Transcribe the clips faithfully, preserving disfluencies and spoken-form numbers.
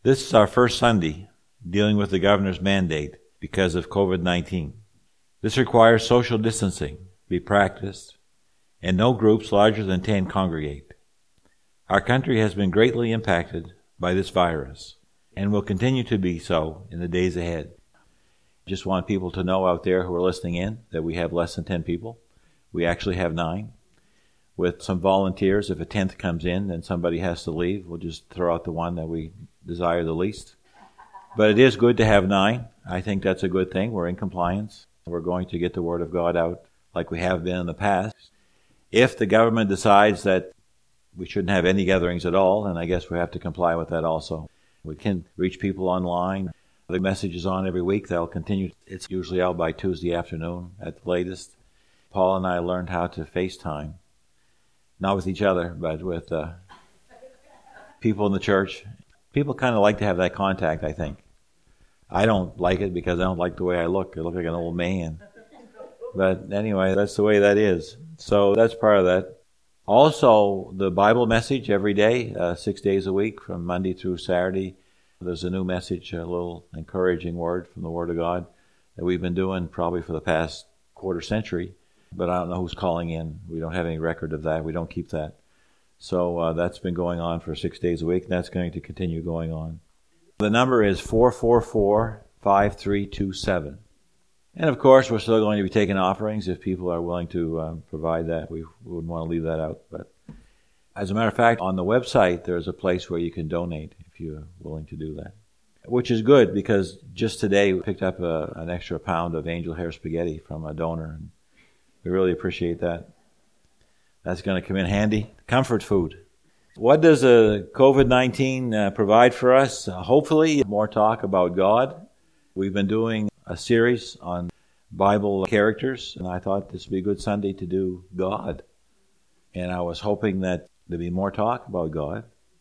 This is our first Sunday dealing with the governor's mandate because of covid nineteen. This requires social distancing be practiced and no groups larger than ten congregate. Our country has been greatly impacted by this virus and will continue to be so in the days ahead. Just want people to know out there who are listening in that we have less than ten people. We actually have nine. With some volunteers, if a tenth comes in and somebody has to leave, we'll just throw out the one that we desire the least. But it is good to have nine. I think that's a good thing. We're in compliance. We're going to get the Word of God out like we have been in the past. If the government decides that we shouldn't have any gatherings at all, then I guess we have to comply with that also. We can reach people online. The message is on every week. That'll continue. It's usually out by Tuesday afternoon at the latest. Paul and I learned how to FaceTime. Not with each other, but with uh, people in the church. People kind of like to have that contact, I think. I don't like it because I don't like the way I look. I look like an old man. But anyway, that's the way that is. So that's part of that. Also, the Bible message every day, uh, six days a week, from Monday through Saturday. There's a new message, a little encouraging word from the Word of God that we've been doing probably for the past quarter century. But I don't know who's calling in. We don't have any record of that. We don't keep that. So uh, that's been going on for six days a week, and that's going to continue going on. The number is four four four, five three two seven. And of course, we're still going to be taking offerings if people are willing to uh, provide that. We wouldn't want to leave that out. But as a matter of fact, on the website, there's a place where you can donate if you're willing to do that. Which is good because just today we picked up a, an extra pound of angel hair spaghetti from a donor. And we really appreciate that. That's going to come in handy. Comfort food. What does uh, covid nineteen uh, provide for us? Uh, hopefully, more talk about God. We've been doing a series on Bible characters, and I thought this would be a good Sunday to do God. And I was hoping that there'd be more talk about God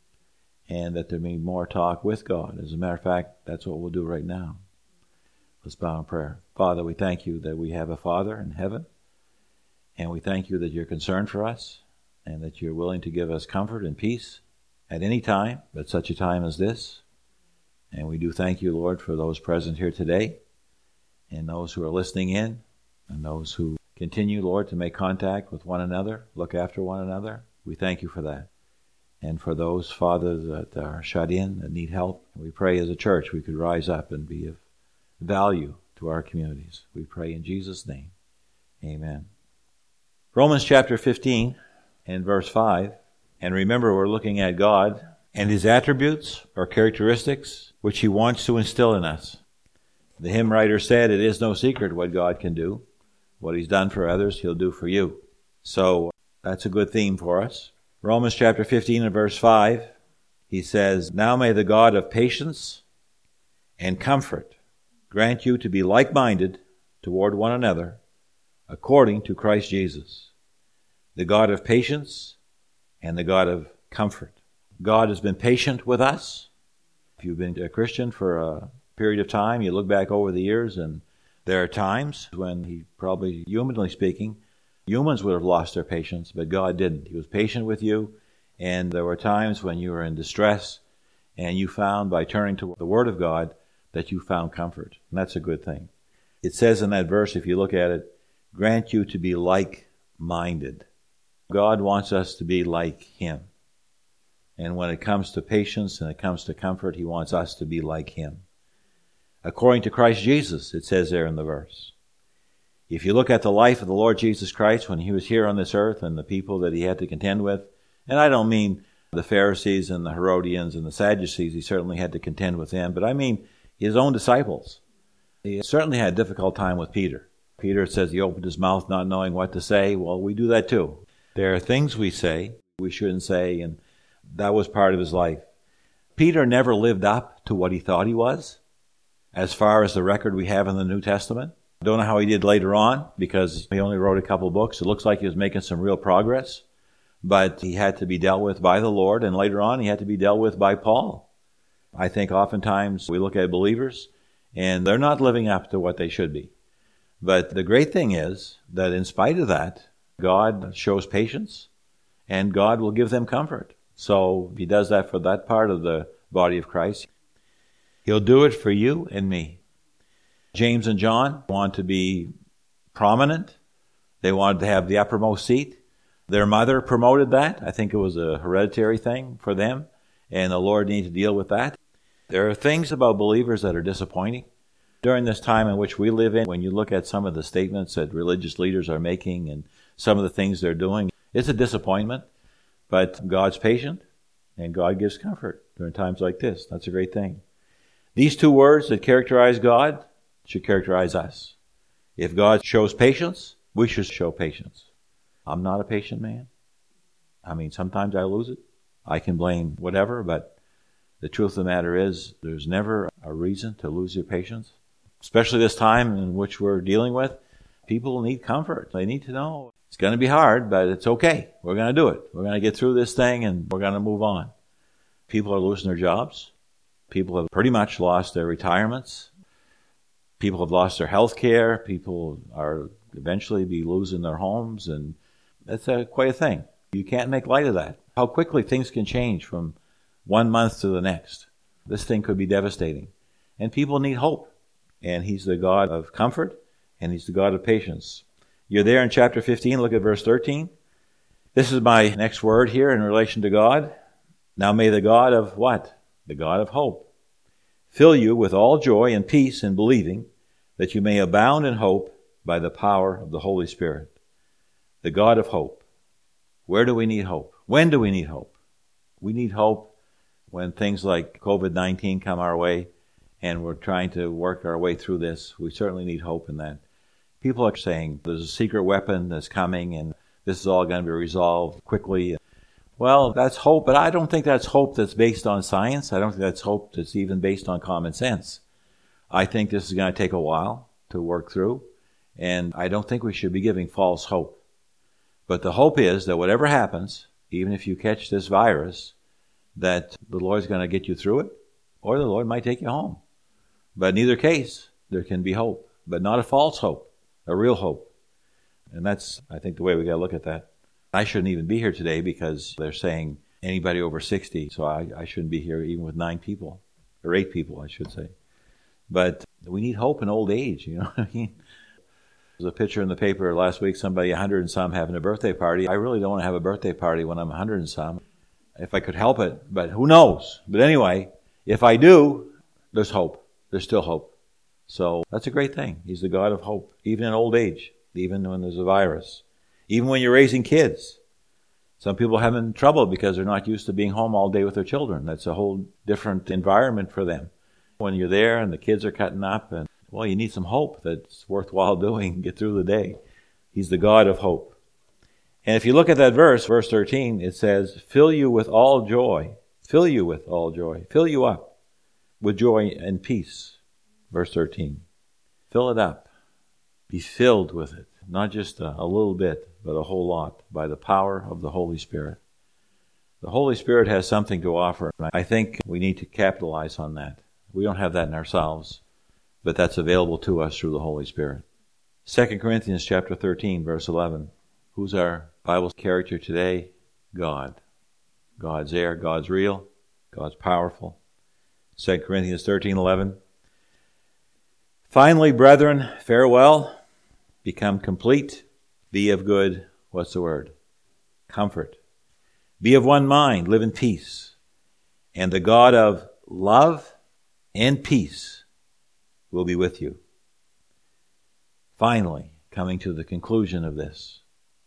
and that there'd be more talk with God. As a matter of fact, that's what we'll do right now. Let's bow in prayer. Father, we thank you that we have a Father in heaven. And we thank you that you're concerned for us and that you're willing to give us comfort and peace at any time, but such a time as this. And we do thank you, Lord, for those present here today and those who are listening in and those who continue, Lord, to make contact with one another, look after one another. We thank you for that. And for those, Father, that are shut in, that need help, we pray as a church we could rise up and be of value to our communities. We pray in Jesus' name. Amen. Romans chapter fifteen and verse five. And remember, we're looking at God and His attributes or characteristics which He wants to instill in us. The hymn writer said, it is no secret what God can do. What He's done for others, He'll do for you. So that's a good theme for us. Romans chapter fifteen and verse five, he says, now may the God of patience and comfort grant you to be like-minded toward one another, according to Christ Jesus, the God of patience and the God of comfort. God has been patient with us. If you've been a Christian for a period of time, you look back over the years, and there are times when He probably, humanly speaking, humans would have lost their patience, but God didn't. He was patient with you, and there were times when you were in distress, and you found, by turning to the Word of God, that you found comfort. And that's a good thing. It says in that verse, if you look at it, grant you to be like-minded. God wants us to be like Him. And when it comes to patience and it comes to comfort, He wants us to be like Him. According to Christ Jesus, it says there in the verse. If you look at the life of the Lord Jesus Christ when He was here on this earth and the people that He had to contend with, and I don't mean the Pharisees and the Herodians and the Sadducees, He certainly had to contend with them, but I mean His own disciples. He certainly had a difficult time with Peter. Peter says he opened his mouth not knowing what to say. Well, we do that too. There are things we say we shouldn't say, and that was part of his life. Peter never lived up to what he thought he was, as far as the record we have in the New Testament. I don't know how he did later on, because he only wrote a couple books. It looks like he was making some real progress, but he had to be dealt with by the Lord, and later on he had to be dealt with by Paul. I think oftentimes we look at believers, and they're not living up to what they should be. But the great thing is that in spite of that, God shows patience, and God will give them comfort. So He does that for that part of the body of Christ. He'll do it for you and me. James and John want to be prominent. They wanted to have the uppermost seat. Their mother promoted that. I think it was a hereditary thing for them, and the Lord needed to deal with that. There are things about believers that are disappointing. During this time in which we live in, when you look at some of the statements that religious leaders are making and some of the things they're doing, it's a disappointment. But God's patient, and God gives comfort during times like this. That's a great thing. These two words that characterize God should characterize us. If God shows patience, we should show patience. I'm not a patient man. I mean, sometimes I lose it. I can blame whatever, but the truth of the matter is there's never a reason to lose your patience. Especially this time in which we're dealing with, people need comfort. They need to know it's going to be hard, but it's okay. We're going to do it. We're going to get through this thing and we're going to move on. People are losing their jobs. People have pretty much lost their retirements. People have lost their health care. People are eventually be losing their homes, and that's a, quite a thing. You can't make light of that. How quickly things can change from one month to the next. This thing could be devastating. And people need hope. And He's the God of comfort, and He's the God of patience. You're there in chapter fifteen. Look at verse thirteen. This is my next word here in relation to God. Now may the God of what? The God of hope fill you with all joy and peace in believing, that you may abound in hope by the power of the Holy Spirit. The God of hope. Where do we need hope? When do we need hope? We need hope when things like covid nineteen come our way and we're trying to work our way through this. We certainly need hope in that. People are saying there's a secret weapon that's coming and this is all going to be resolved quickly. Well, that's hope, but I don't think that's hope that's based on science. I don't think that's hope that's even based on common sense. I think this is going to take a while to work through, and I don't think we should be giving false hope. But the hope is that whatever happens, even if you catch this virus, that the Lord's going to get you through it, or the Lord might take you home. But in either case, there can be hope, but not a false hope, a real hope. And that's, I think, the way we got to look at that. I shouldn't even be here today because they're saying anybody over sixty, so I, I shouldn't be here even with nine people, or eight people, I should say. But we need hope in old age, you know what I mean? There's a picture in the paper last week, somebody a hundred and some having a birthday party. I really don't want to have a birthday party when I'm a hundred and some, if I could help it, but who knows? But anyway, if I do, there's hope. There's still hope. So that's a great thing. He's the God of hope, even in old age, even when there's a virus. Even when you're raising kids. Some people are having trouble because they're not used to being home all day with their children. That's a whole different environment for them. When you're there and the kids are cutting up, and well, you need some hope that's worthwhile doing and get through the day. He's the God of hope. And if you look at that verse, verse thirteen, it says, fill you with all joy. Fill you with all joy. Fill you up with joy and peace. Verse thirteen. Fill it up. Be filled with it. Not just a, a little bit, but a whole lot, by the power of the Holy Spirit. The Holy Spirit has something to offer. I think we need to capitalize on that. We don't have that in ourselves, but that's available to us through the Holy Spirit. Second Corinthians chapter thirteen, verse eleven. Who's our Bible character today? God. God's there. God's real. God's powerful. Second Corinthians thirteen, eleven. Finally, brethren, farewell. Become complete. Be of good, what's the word? Comfort. Be of one mind. Live in peace. And the God of love and peace will be with you. Finally, coming to the conclusion of this.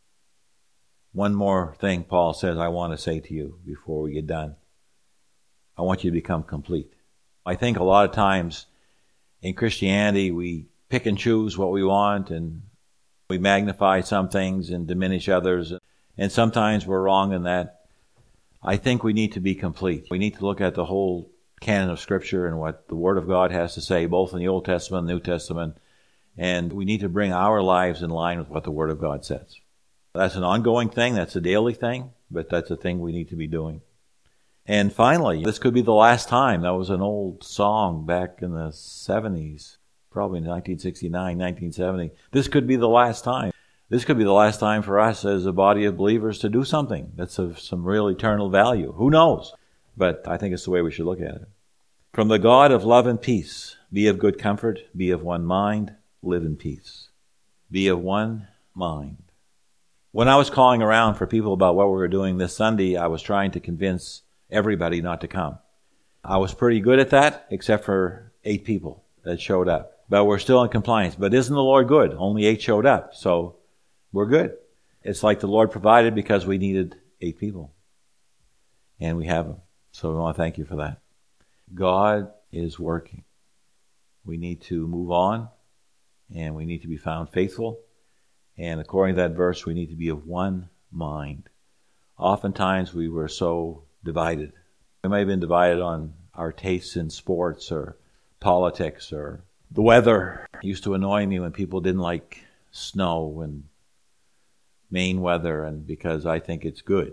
One more thing Paul says I want to say to you before we get done. I want you to become complete. I think a lot of times in Christianity we pick and choose what we want, and we magnify some things and diminish others. And sometimes we're wrong in that. I think we need to be complete. We need to look at the whole canon of Scripture and what the Word of God has to say, both in the Old Testament and the New Testament. And we need to bring our lives in line with what the Word of God says. That's an ongoing thing. That's a daily thing. But that's a thing we need to be doing. And finally, this could be the last time. That was an old song back in the seventies. Probably nineteen sixty-nine, nineteen seventy. This could be the last time. This could be the last time for us as a body of believers to do something that's of some real eternal value. Who knows? But I think it's the way we should look at it. From the God of love and peace, be of good comfort, be of one mind, live in peace. Be of one mind. When I was calling around for people about what we were doing this Sunday, I was trying to convince everybody not to come. I was pretty good at that, except for eight people that showed up. But we're still in compliance. But isn't the Lord good? Only eight showed up, so we're good. It's like the Lord provided because we needed eight people. And we have them. So we want to thank you for that. God is working. We need to move on, and we need to be found faithful. And according to that verse, we need to be of one mind. Oftentimes we were so divided. We may have been divided on our tastes in sports or politics or the weather. It used to annoy me when people didn't like snow and Maine weather, and because I think it's good.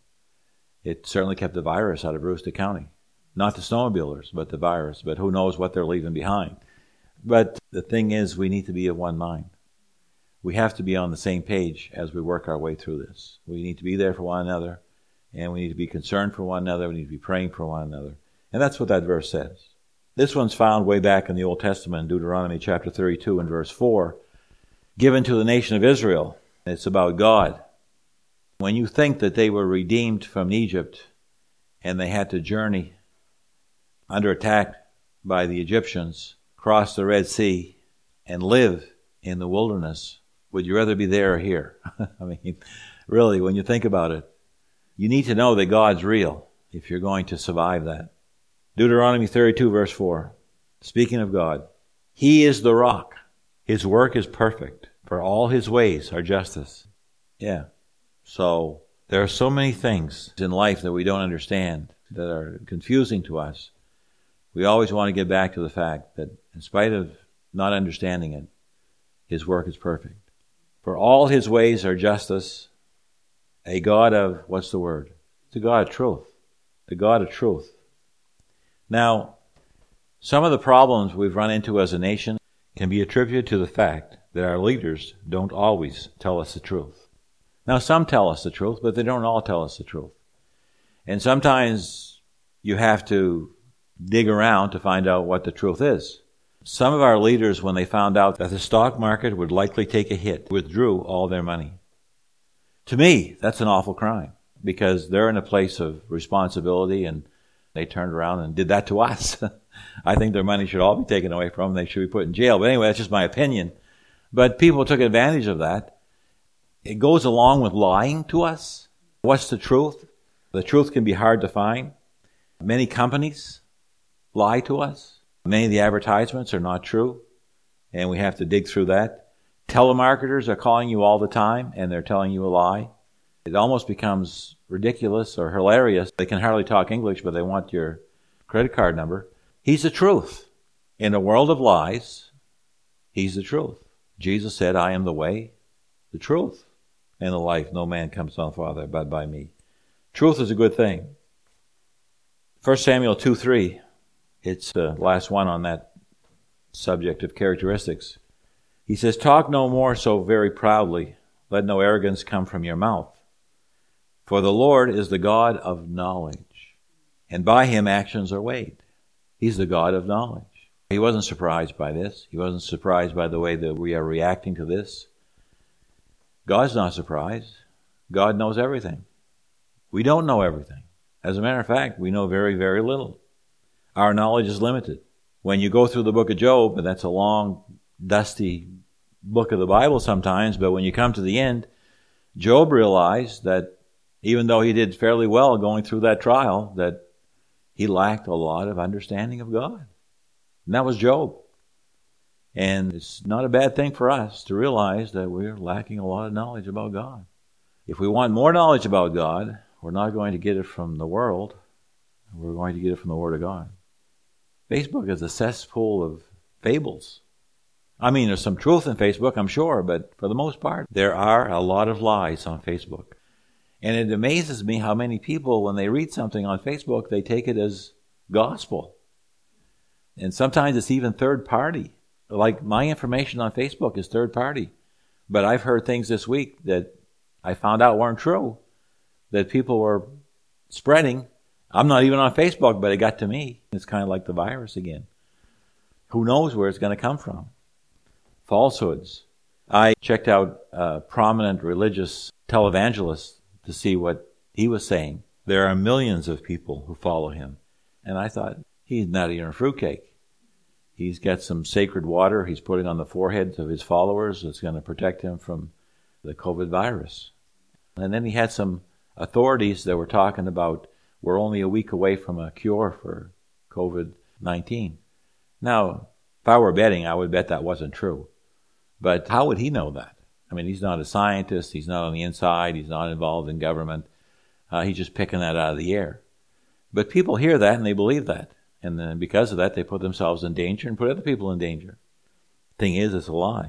It certainly kept the virus out of Aroostook County. Not the snowmobilers, but the virus. But who knows what they're leaving behind. But the thing is, we need to be of one mind. We have to be on the same page as we work our way through this. We need to be there for one another, and we need to be concerned for one another. We need to be praying for one another. And that's what that verse says. This one's found way back in the Old Testament, in Deuteronomy chapter thirty-two and verse four, given to the nation of Israel. It's about God. When you think that they were redeemed from Egypt and they had to journey under attack by the Egyptians, cross the Red Sea, and live in the wilderness, would you rather be there or here? I mean, really, when you think about it, you need to know that God's real if you're going to survive that. Deuteronomy thirty-two, verse four, speaking of God, He is the rock. His work is perfect, for all His ways are justice. Yeah. So there are so many things in life that we don't understand, that are confusing to us. We always want to get back to the fact that in spite of not understanding it, His work is perfect. For all His ways are justice, a God of, what's the word? It's a God of truth. The God of truth. Now, some of the problems we've run into as a nation can be attributed to the fact that our leaders don't always tell us the truth. Now, some tell us the truth, but they don't all tell us the truth. And sometimes you have to dig around to find out what the truth is. Some of our leaders, when they found out that the stock market would likely take a hit, withdrew all their money. To me, that's an awful crime, because they're in a place of responsibility, and they turned around and did that to us. I think their money should all be taken away from them. They should be put in jail. But anyway, that's just my opinion. But people took advantage of that. It goes along with lying to us. What's the truth? The truth can be hard to find. Many companies lie to us. Many of the advertisements are not true, and we have to dig through that. Telemarketers are calling you all the time, and they're telling you a lie. It almost becomes ridiculous or hilarious. They can hardly talk English, but they want your credit card number. He's the truth. In a world of lies, He's the truth. Jesus said, I am the way, the truth, and the life. No man comes to the Father but by me. Truth is a good thing. First Samuel two three, it's the last one on that subject of characteristics. He says, talk no more so very proudly. Let no arrogance come from your mouth. For the Lord is the God of knowledge, and by Him actions are weighed. He's the God of knowledge. He wasn't surprised by this. He wasn't surprised by the way that we are reacting to this. God's not surprised. God knows everything. We don't know everything. As a matter of fact, we know very, very little. Our knowledge is limited. When you go through the book of Job, and that's a long, dusty book of the Bible sometimes, but when you come to the end, Job realized that even though he did fairly well going through that trial, that he lacked a lot of understanding of God. And that was Job. And it's not a bad thing for us to realize that we're lacking a lot of knowledge about God. If we want more knowledge about God, we're not going to get it from the world. We're going to get it from the Word of God. Facebook is a cesspool of fables. I mean, there's some truth in Facebook, I'm sure, but for the most part, there are a lot of lies on Facebook. And it amazes me how many people, when they read something on Facebook, they take it as gospel. And sometimes it's even third party. Like my information on Facebook is third party. But I've heard things this week that I found out weren't true, that people were spreading, I'm not even on Facebook, but it got to me. It's kind of like the virus again. Who knows where it's going to come from? Falsehoods. I checked out a prominent religious televangelist to see what he was saying. There are millions of people who follow him. And I thought, he's not even a fruitcake. He's got some sacred water he's putting on the foreheads of his followers that's going to protect him from the COVID virus. And then he had some authorities that were talking about we're only a week away from a cure for COVID nineteen. Now, if I were betting, I would bet that wasn't true. But how would he know that? I mean, he's not a scientist. He's not on the inside. He's not involved in government. Uh, he's just picking that out of the air. But people hear that and they believe that. And then because of that, they put themselves in danger and put other people in danger. Thing is, it's a lie.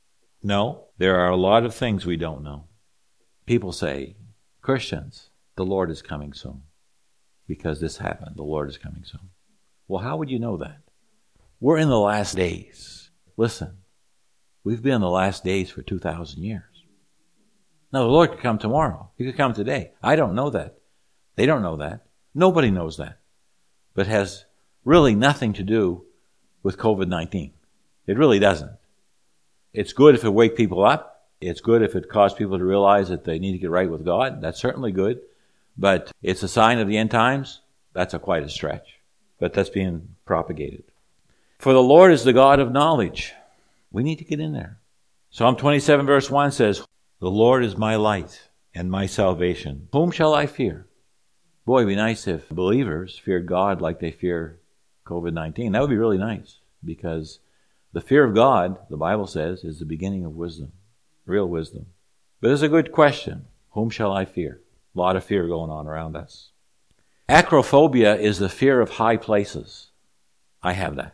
No, there are a lot of things we don't know. People say, Christians, the Lord is coming soon. Because this happened, the Lord is coming soon. Well, how would you know that? We're in the last days. Listen, we've been in the last days for two thousand years. Now, the Lord could come tomorrow. He could come today. I don't know that. They don't know that. Nobody knows that. But it has really nothing to do with COVID nineteen. It really doesn't. It's good if it wakes people up. It's good if it causes people to realize that they need to get right with God. That's certainly good. But it's a sign of the end times. That's a quite a stretch. But that's being propagated. For the Lord is the God of knowledge. We need to get in there. Psalm twenty-seven verse one says, the Lord is my light and my salvation. Whom shall I fear? Boy, it'd be nice if believers feared God like they fear COVID nineteen. That would be really nice, because the fear of God, the Bible says, is the beginning of wisdom, real wisdom. But it's a good question. Whom shall I fear? A lot of fear going on around us. Acrophobia is the fear of high places. I have that.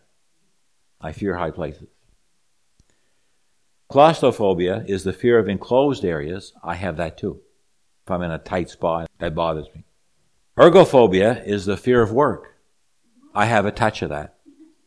I fear high places. Claustrophobia is the fear of enclosed areas. I have that too. If I'm in a tight spot, that bothers me. Ergophobia is the fear of work. I have a touch of that.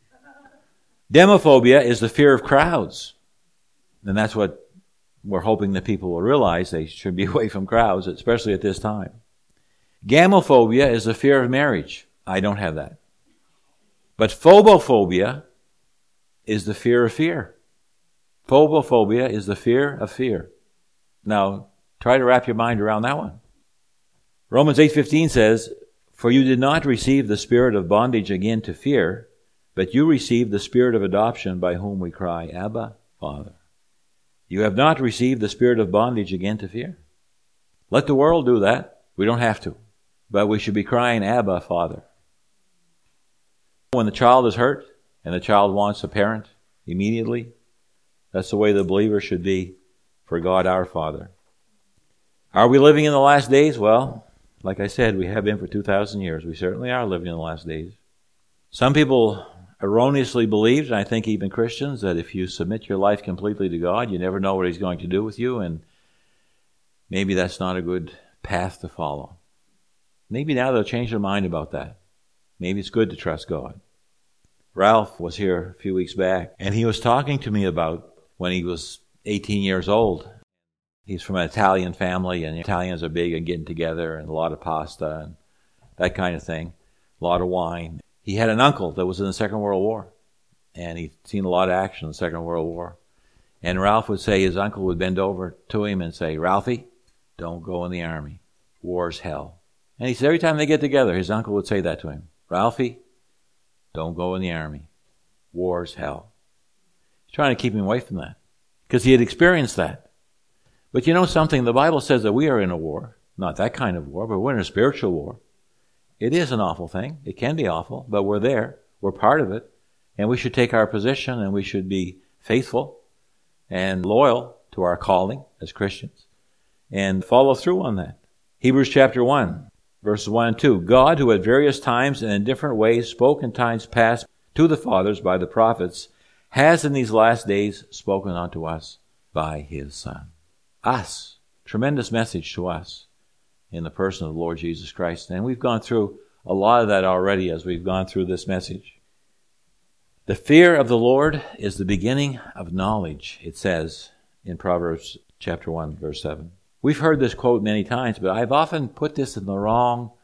Demophobia is the fear of crowds. And that's what we're hoping that people will realize. They should be away from crowds, especially at this time. Gamophobia is the fear of marriage. I don't have that. But phobophobia is the fear of fear. Phobophobia is the fear of fear. Now, try to wrap your mind around that one. Romans eight fifteen says, for you did not receive the spirit of bondage again to fear, but you received the spirit of adoption by whom we cry, Abba, Father. You have not received the spirit of bondage again to fear. Let the world do that. We don't have to. But we should be crying, Abba, Father. When the child is hurt and the child wants a parent immediately, that's the way the believer should be for God our Father. Are we living in the last days? Well, like I said, we have been for two thousand years. We certainly are living in the last days. Some people erroneously believe, and I think even Christians, that if you submit your life completely to God, you never know what He's going to do with you, and maybe that's not a good path to follow. Maybe now they'll change their mind about that. Maybe it's good to trust God. Ralph was here a few weeks back, and he was talking to me about when he was eighteen years old. He's from an Italian family, and Italians are big on getting together and a lot of pasta and that kind of thing, a lot of wine. He had an uncle that was in the Second World War, and he'd seen a lot of action in the Second World War. And Ralph would say, his uncle would bend over to him and say, Ralphie, don't go in the army. War's hell. And he said every time they get together, his uncle would say that to him. Ralphie, don't go in the army. War's hell. He's trying to keep him away from that, because he had experienced that. But you know something? The Bible says that we are in a war. Not that kind of war, but we're in a spiritual war. It is an awful thing. It can be awful, but we're there. We're part of it. And we should take our position, and we should be faithful and loyal to our calling as Christians and follow through on that. Hebrews chapter one, verses one and two. God, who at various times and in different ways spoke in times past to the fathers by the prophets, has in these last days spoken unto us by His Son. Us. Tremendous message to us in the person of the Lord Jesus Christ. And we've gone through a lot of that already as we've gone through this message. The fear of the Lord is the beginning of knowledge, it says in Proverbs chapter one, verse seven. We've heard this quote many times, but I've often put this in the wrong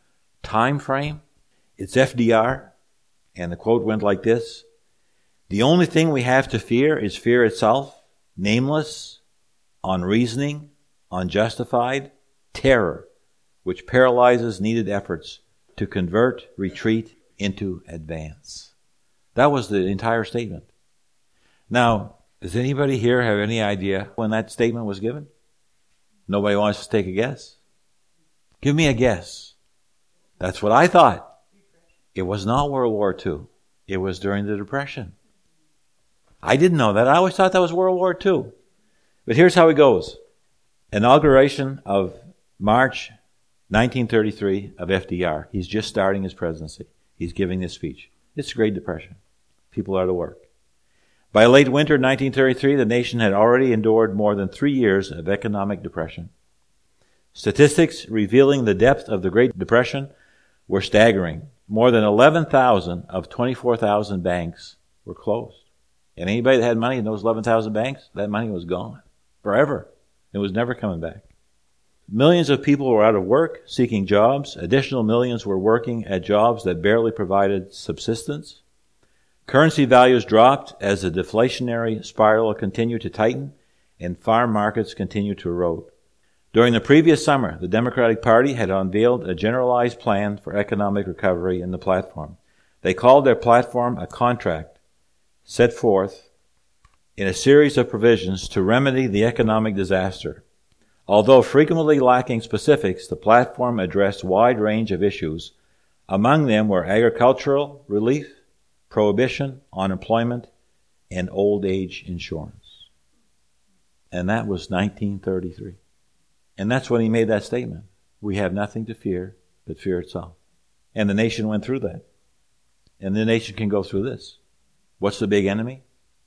time frame. It's F D R, and the quote went like this: "The only thing we have to fear is fear itself, nameless, unreasoning, unjustified terror, which paralyzes needed efforts to convert retreat into advance." That was the entire statement. Now, does anybody here have any idea when that statement was given? Nobody wants to take a guess? Give me a guess. That's what I thought. It was not World War Two. It was during the Depression. I didn't know that. I always thought that was World War Two. But here's how it goes. Inauguration of March nineteen thirty-three of F D R. He's just starting his presidency. He's giving this speech. It's the Great Depression. People are to work. By late winter nineteen thirty-three, the nation had already endured more than three years of economic depression. Statistics revealing the depth of the Great Depression were staggering. More than eleven thousand of twenty-four thousand banks were closed. And anybody that had money in those eleven thousand banks, that money was gone forever. It was never coming back. Millions of people were out of work, seeking jobs. Additional millions were working at jobs that barely provided subsistence. Currency values dropped as the deflationary spiral continued to tighten and farm markets continued to erode. During the previous summer, the Democratic Party had unveiled a generalized plan for economic recovery in the platform. They called their platform a contract set forth in a series of provisions to remedy the economic disaster. Although frequently lacking specifics, the platform addressed a wide range of issues. Among them were agricultural relief, prohibition, unemployment, and old age insurance. And that was nineteen thirty-three. And that's when he made that statement. We have nothing to fear but fear itself. And the nation went through that. And the nation can go through this. What's the big enemy?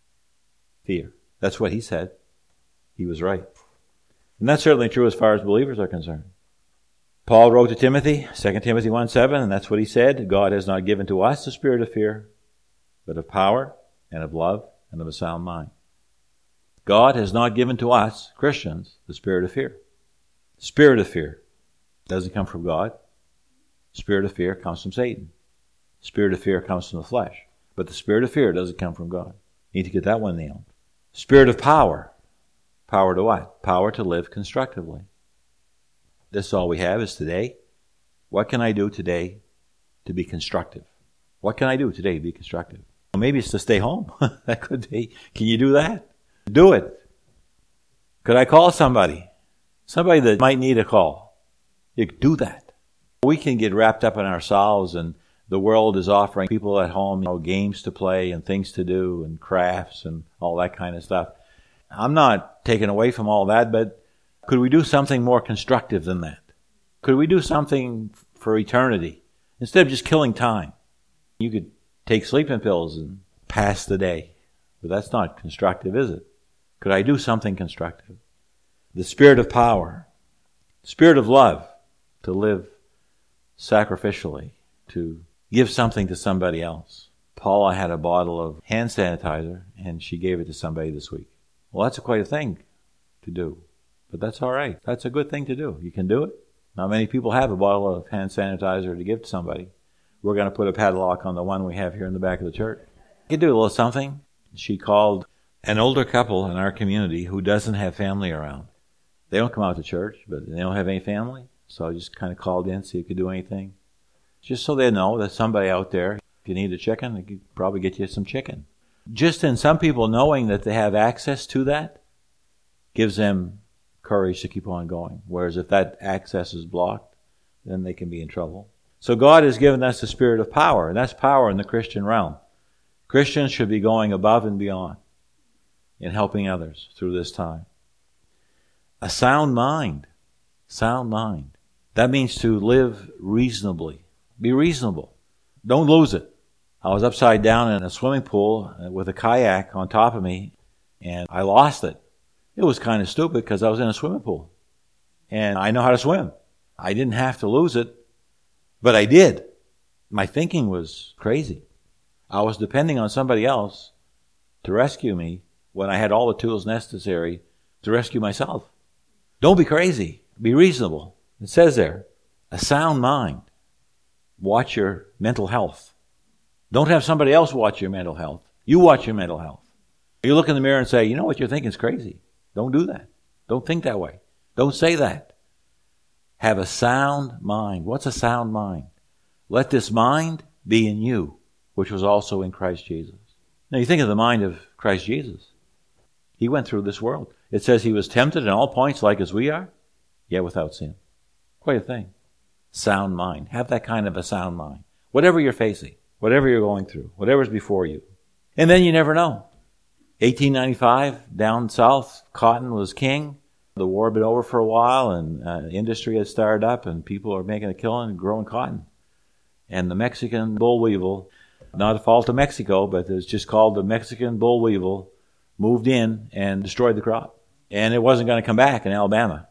Fear. That's what he said. He was right. And that's certainly true as far as believers are concerned. Paul wrote to Timothy, Second Timothy one seven, and that's what he said. God has not given to us the spirit of fear, but of power and of love and of a sound mind. God has not given to us, Christians, the spirit of fear. Spirit of fear doesn't come from God. Spirit of fear comes from Satan. Spirit of fear comes from the flesh. But the spirit of fear doesn't come from God. You need to get that one nailed. Spirit of power. Power to what? Power to live constructively. This is all we have is today. What can I do today to be constructive? What can I do today to be constructive? Well, maybe it's to stay home. That could be. Can you do that? Do it. Could I call somebody? Somebody that might need a call. You could do that. We can get wrapped up in ourselves, and the world is offering people at home, you know, games to play and things to do and crafts and all that kind of stuff. I'm not taking away from all that, but could we do something more constructive than that? Could we do something for eternity instead of just killing time? You could take sleeping pills and pass the day, but that's not constructive, is it? Could I do something constructive? The spirit of power, spirit of love, to live sacrificially, to give something to somebody else. Paula had a bottle of hand sanitizer, and she gave it to somebody this week. Well, that's quite a thing to do, but that's all right. That's a good thing to do. You can do it. Not many people have a bottle of hand sanitizer to give to somebody. We're going to put a padlock on the one we have here in the back of the church. You can do a little something. She called an older couple in our community who doesn't have family around. They don't come out to church, but they don't have any family. So I just kind of called in, see if you could do anything. Just so they know that somebody out there, if you need a chicken, they could probably get you some chicken. Just in some people knowing that they have access to that gives them courage to keep on going. Whereas if that access is blocked, then they can be in trouble. So God has given us the spirit of power, and that's power in the Christian realm. Christians should be going above and beyond in helping others through this time. A sound mind. Sound mind. That means to live reasonably. Be reasonable. Don't lose it. I was upside down in a swimming pool with a kayak on top of me, and I lost it. It was kind of stupid because I was in a swimming pool. And I know how to swim. I didn't have to lose it, but I did. My thinking was crazy. I was depending on somebody else to rescue me when I had all the tools necessary to rescue myself. Don't be crazy. Be reasonable. It says there, a sound mind. watch your mental health. Don't have somebody else watch your mental health. You watch your mental health. You look in the mirror and say, you know what you're thinking is crazy. Don't do that. Don't think that way. Don't say that. Have a sound mind. What's a sound mind? Let this mind be in you, which was also in Christ Jesus. Now you think of the mind of Christ Jesus. He went through this world. It says he was tempted in all points like as we are, yet without sin. Quite a thing. Sound mind. Have that kind of a sound mind. Whatever you're facing, whatever you're going through, whatever's before you. And then you never know. eighteen ninety-five, down south, cotton was king. The war had been over for a while, and uh, industry had started up, and people are making a killing and growing cotton. And the Mexican boll weevil, not a fault of Mexico, but it's just called the Mexican boll weevil, moved in and destroyed the crop. And it wasn't going to come back in Alabama.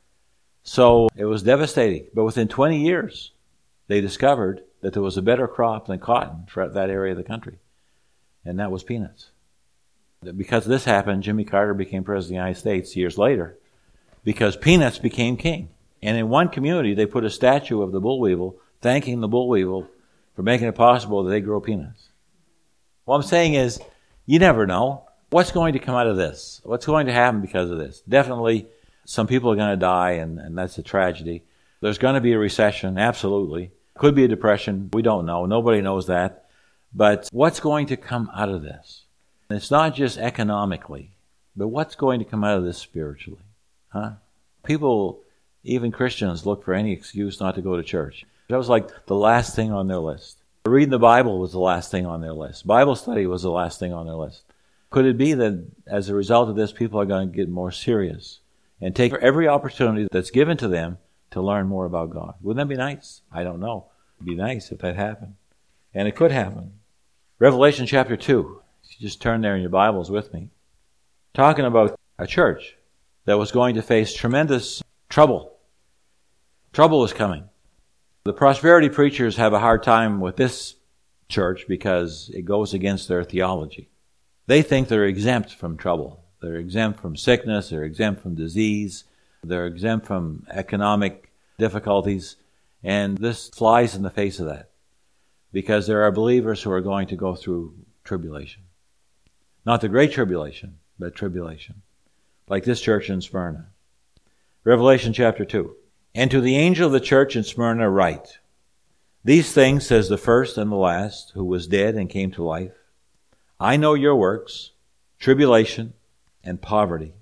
So it was devastating. But within twenty years, they discovered that there was a better crop than cotton for that area of the country. And that was peanuts. Because this happened, Jimmy Carter became president of the United States years later, because peanuts became king. And in one community, they put a statue of the boll weevil, thanking the boll weevil for making it possible that they grow peanuts. What I'm saying is, you never know. What's going to come out of this? What's going to happen because of this? Definitely, some people are going to die, and, and that's a tragedy. There's going to be a recession, absolutely. Could be a depression. We don't know. Nobody knows that. But what's going to come out of this? And it's not just economically, but what's going to come out of this spiritually? Huh? People, even Christians, look for any excuse not to go to church. That was like the last thing on their list. Reading the Bible was the last thing on their list. Bible study was the last thing on their list. Could it be that as a result of this, people are going to get more serious and take every opportunity that's given to them to learn more about God? Wouldn't that be nice? I don't know. It'd be nice if that happened. And it could happen. Revelation chapter two. You just turn there in your Bibles with me. Talking about a church that was going to face tremendous trouble. Trouble was coming. The prosperity preachers have a hard time with this church because it goes against their theology. They think they're exempt from trouble. They're exempt from sickness. They're exempt from disease. They're exempt from economic difficulties. And this flies in the face of that, because there are believers who are going to go through tribulation. Not the great tribulation, but tribulation. Like this church in Smyrna. Revelation chapter two. And to the angel of the church in Smyrna write, These things says the first and the last, who was dead and came to life. I know your works, tribulation, and poverty.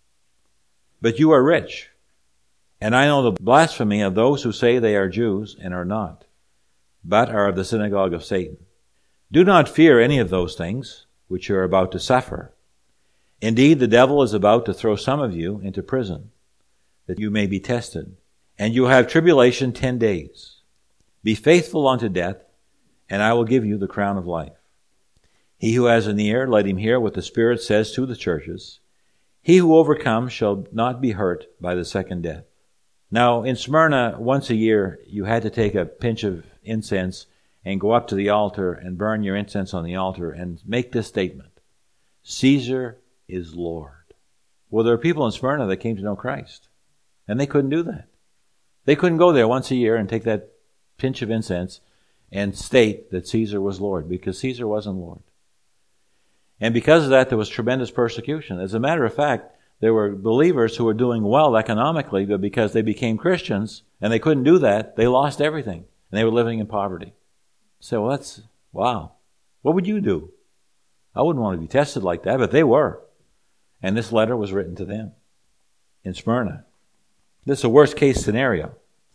But you are rich. And I know the blasphemy of those who say they are Jews and are not, but are of the synagogue of Satan. Do not fear any of those things which you are about to suffer. Indeed, the devil is about to throw some of you into prison, that you may be tested. And you have tribulation ten days. Be faithful unto death, and I will give you the crown of life. He who has an ear, let him hear what the Spirit says to the churches. He who overcomes shall not be hurt by the second death. Now, in Smyrna, once a year, you had to take a pinch of incense and go up to the altar and burn your incense on the altar and make this statement: Caesar is Lord. Well, there are people in Smyrna that came to know Christ, and they couldn't do that. They couldn't go there once a year and take that pinch of incense and state that Caesar was Lord, because Caesar wasn't Lord. And because of that, there was tremendous persecution. As a matter of fact, there were believers who were doing well economically, but because they became Christians and they couldn't do that, they lost everything, and they were living in poverty. So, well, that's, wow. What would you do? I wouldn't want to be tested like that, but they were. And this letter was written to them in Smyrna. This is a worst case scenario.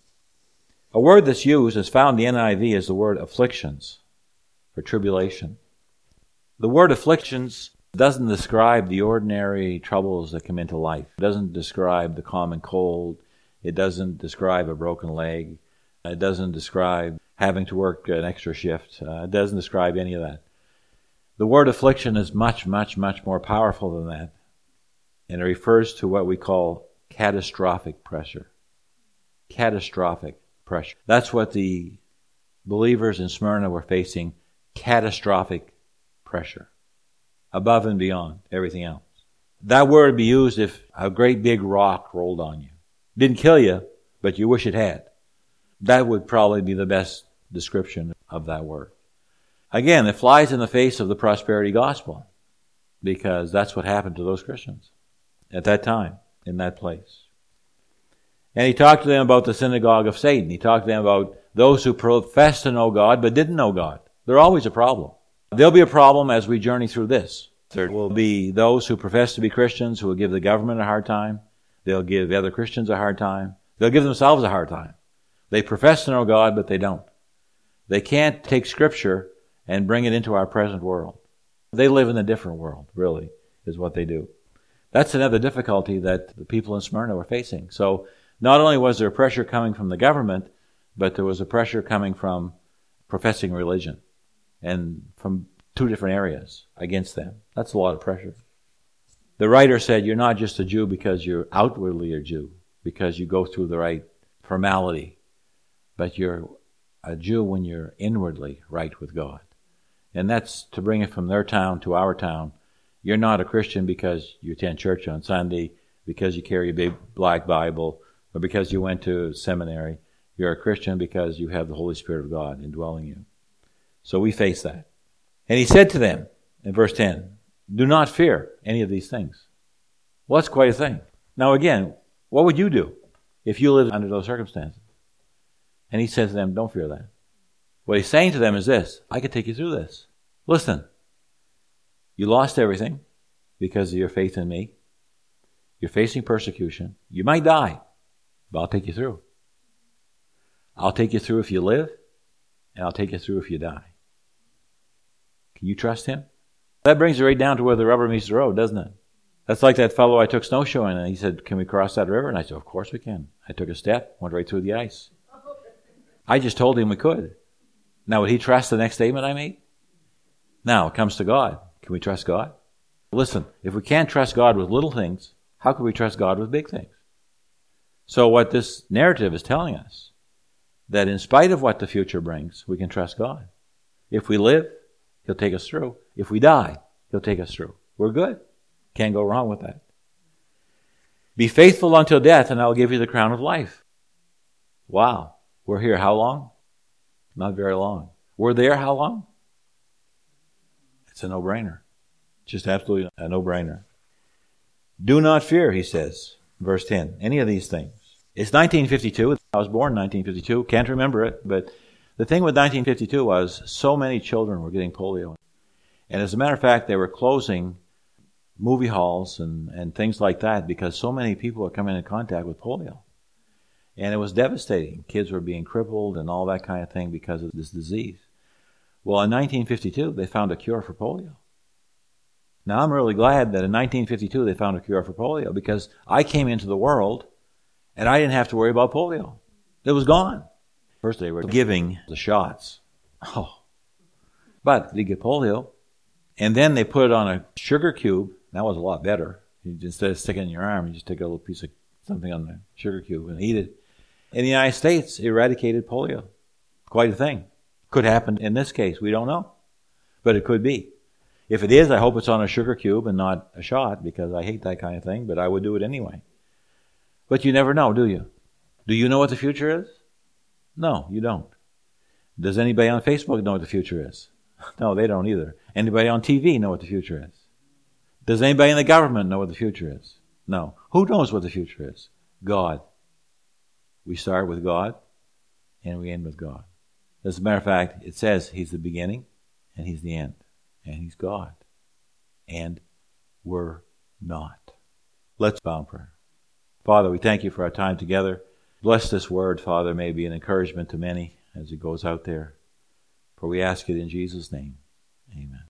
A word that's used, is found in the N I V, is the word afflictions, for tribulation. The word afflictions doesn't describe the ordinary troubles that come into life. It doesn't describe the common cold. It doesn't describe a broken leg. It doesn't describe having to work an extra shift. Uh, it doesn't describe any of that. The word affliction is much, much, much more powerful than that. And it refers to what we call catastrophic pressure. Catastrophic pressure. That's what the believers in Smyrna were facing, catastrophic pressure. Above and beyond everything else. That word would be used if a great big rock rolled on you. Didn't kill you, but you wish it had. That would probably be the best description of that word. Again, it flies in the face of the prosperity gospel, because that's what happened to those Christians at that time, in that place. And he talked to them about the synagogue of Satan. He talked to them about those who profess to know God but didn't know God. They're always a problem. There'll be a problem as we journey through this. There will be those who profess to be Christians who will give the government a hard time. They'll give the other Christians a hard time. They'll give themselves a hard time. They profess to know God, but they don't. They can't take Scripture and bring it into our present world. They live in a different world, really, is what they do. That's another difficulty that the people in Smyrna were facing. So not only was there pressure coming from the government, but there was a pressure coming from professing religion and from two different areas against them. That's a lot of pressure. The writer said, you're not just a Jew because you're outwardly a Jew, because you go through the right formality, but you're a Jew when you're inwardly right with God. And that's to bring it from their town to our town. You're not a Christian because you attend church on Sunday, because you carry a big black Bible, or because you went to seminary. You're a Christian because you have the Holy Spirit of God indwelling you. So we face that. And he said to them, in verse ten, do not fear any of these things. Well, that's quite a thing. Now again, what would you do if you lived under those circumstances? And he said to them, don't fear that. What he's saying to them is this: I could take you through this. Listen, you lost everything because of your faith in me. You're facing persecution. You might die, but I'll take you through. I'll take you through if you live, and I'll take you through if you die. Can you trust him? That brings it right down to where the rubber meets the road, doesn't it? That's like that fellow I took snowshoeing, and he said, can we cross that river? And I said, of course we can. I took a step, went right through the ice. I just told him we could. Now, would he trust the next statement I made? Now, it comes to God. Can we trust God? Listen, if we can't trust God with little things, how can we trust God with big things? So what this narrative is telling us, that in spite of what the future brings, we can trust God. If we live, he'll take us through. If we die, he'll take us through. We're good. Can't go wrong with that. Be faithful until death, and I'll give you the crown of life. Wow. We're here how long? Not very long. We're there how long? It's a no-brainer. Just absolutely a no-brainer. Do not fear, he says, verse ten, any of these things. It's nineteen fifty-two. I was born in nineteen fifty-two. Can't remember it, but the thing with nineteen fifty-two was so many children were getting polio. And as a matter of fact, they were closing movie halls and, and things like that because so many people were coming in contact with polio. And it was devastating. Kids were being crippled and all that kind of thing because of this disease. Well, in nineteen fifty-two, they found a cure for polio. Now, I'm really glad that in nineteen fifty-two they found a cure for polio, because I came into the world and I didn't have to worry about polio. It was gone. First they were giving the shots. Oh. But they get polio. And then they put it on a sugar cube. That was a lot better. You just, instead of sticking it in your arm, you just take a little piece of something on the sugar cube and eat it. In the United States, eradicated polio. Quite a thing. Could happen in this case. We don't know. But it could be. If it is, I hope it's on a sugar cube and not a shot, because I hate that kind of thing, but I would do it anyway. But you never know, do you? Do you know what the future is? No, you don't. Does anybody on Facebook know what the future is? No, they don't either. Anybody on T V know what the future is? Does anybody in the government know what the future is? No. Who knows what the future is? God. We start with God, and we end with God. As a matter of fact, it says he's the beginning, and he's the end. And he's God. And we're not. Let's bow in prayer. Father, we thank you for our time together. Bless this word, Father. May it be an encouragement to many as it goes out there. For we ask it in Jesus' name.